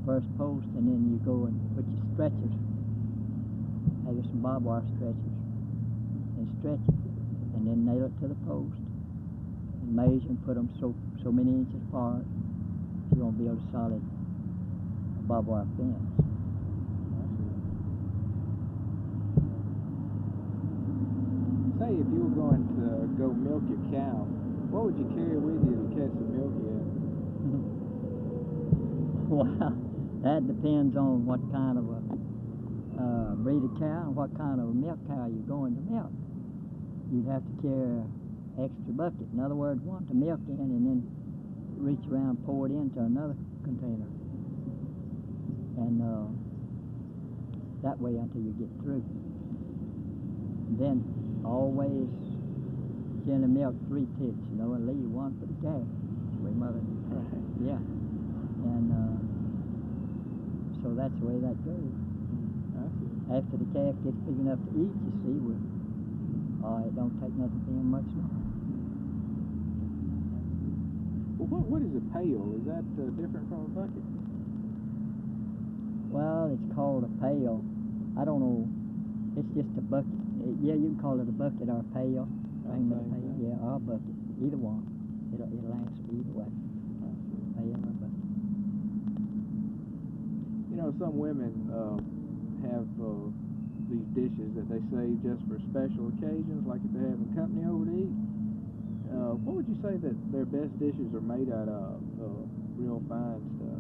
first post, and then you go and put your stretchers, have some barbed wire stretchers, and stretch it, and then nail it to the post, and measure and put them so many inches apart. You're going to build a solid barbed wire fence. Say if you were going to go milk your cow, what would you carry with you to catch the milk yet? Well, that depends on what kind of a breed of cow and what kind of a milk cow you're going to milk. You'd have to carry an extra bucket. In other words, one to milk in and then reach around and pour it into another container. And that way until you get through. And then always generally milk 3 tits, you know, and leave one for the calf. That's the way mother did. Yeah. And so that's the way that goes. After the calf gets big enough to eat, you see, it don't take nothing for him much longer. Well, what is a pail? Is that different from a bucket? Well, it's called a pail. I don't know. It's just a bucket. Yeah, you can call it a bucket or a pail. Yeah, or a bucket. Either one. It'll answer either way. Pail or bucket. You know, some women have these dishes that they save just for special occasions, like if they're having company over to eat. What would you say that their best dishes are made out of? Real fine stuff.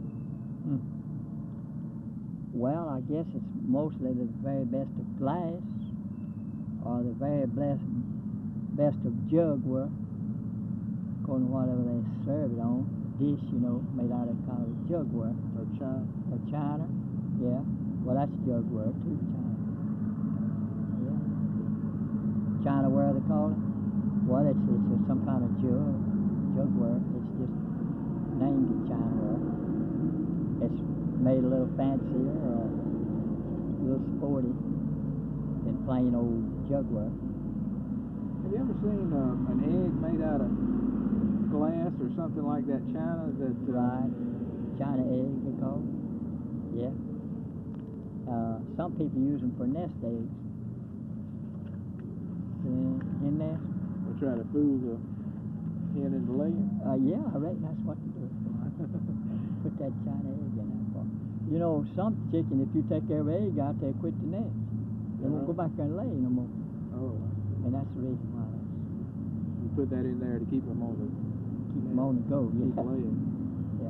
Well, I guess it's mostly the very best of glass, or the very best of jugware, according to whatever they serve it on. Dish, you know, made out of kind of jugware. Or china. Or china, yeah. Well, that's jugware too, china. Yeah. Chinaware, they call it. Well, it's some kind of jugware. It's just named it Chinaware. It's made a little fancier or a little sporty than plain old jugware. Have you ever seen an egg made out of glass or something like that, china? Right. China egg, they call it. Yeah. Some people use them for nest eggs. In there. They try to fool the hen into laying? Yeah, I reckon that's what to do. Put that China egg in there for. You know, some chicken, if you take every egg out, they quit the nest. They won't go back there and lay no more. Oh. And that's the reason why. You put that in there to keep them on the go. Keep laying. Yeah.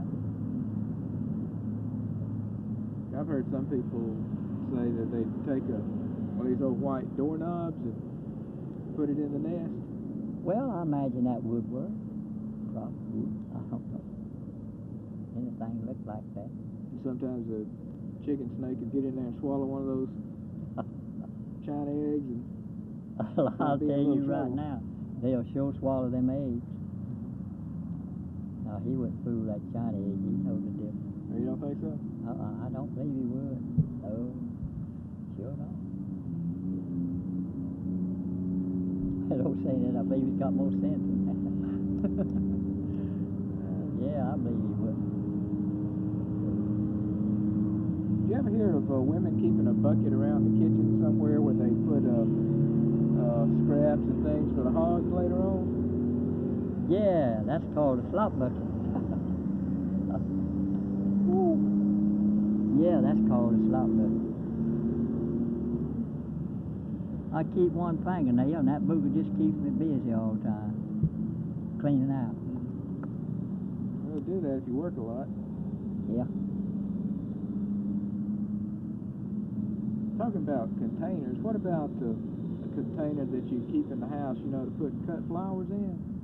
I've heard some people say that they take one of these old white doorknobs and put it in the nest. Well, I imagine that would work. Probably would. I don't know. Anything look like that. Sometimes a chicken snake could get in there and swallow one of those China eggs. And I'll tell you right now, they'll sure swallow them eggs. No, he wouldn't fool that China egg. He knows the difference. You don't think so? I don't believe he would. No, sure not. I don't say that. I believe he's got more sense than that. Yeah, I believe he would. You ever hear of women keeping a bucket around the kitchen somewhere where they put scraps and things for the hogs later on? Yeah, that's called a slop bucket. Yeah, that's called a slop bucket. I keep one fingernail, and that booger just keeps me busy all the time, cleaning out. Well, do that if you work a lot. Yeah. Talking about containers, what about a container that you keep in the house, you know, to put cut flowers in?